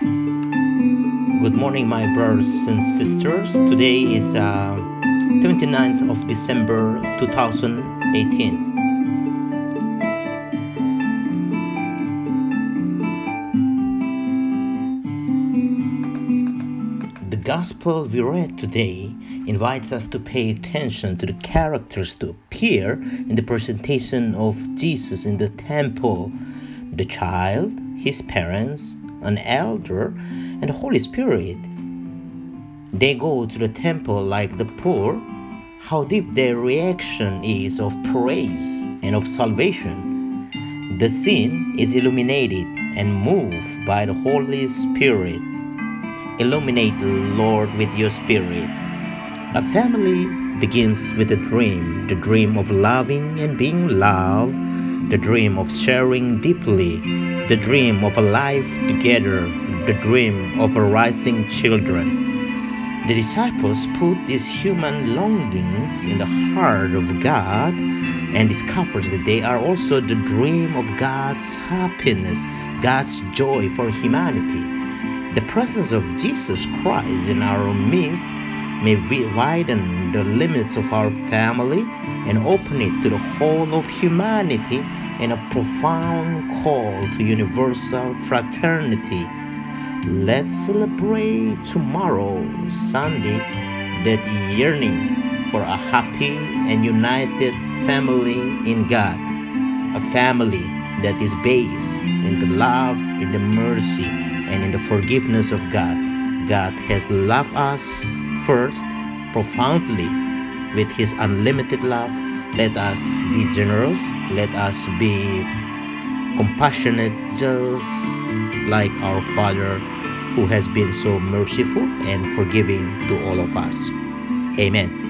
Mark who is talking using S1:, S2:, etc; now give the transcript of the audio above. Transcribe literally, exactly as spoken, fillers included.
S1: Good morning, my brothers and sisters. Today is uh, twenty-ninth of December two thousand eighteen. The gospel we read today invites us to pay attention to the characters to appear in the presentation of Jesus in the temple: the child, his parents, an elder, and the Holy Spirit. They go to the temple like the poor. How deep their reaction is of praise and of salvation. The scene is illuminated and moved by the Holy Spirit. Illuminate, Lord, with your Spirit. A family begins with a dream, the dream of loving and being loved, the dream of sharing deeply, the dream of a life together, the dream of a rising children. The disciples put these human longings in the heart of God and discovers that they are also the dream of God's happiness, God's joy for humanity. The presence of Jesus Christ in our midst may widen the limits of our family and open it to the whole of humanity in a profound call to universal fraternity. Let's celebrate tomorrow, Sunday, that yearning for a happy and united family in God. A family that is based in the love, in the mercy, and in the forgiveness of God. God has loved us first, profoundly, with His unlimited love. Let us be generous. Let us be compassionate, just like our Father who has been so merciful and forgiving to all of us. Amen.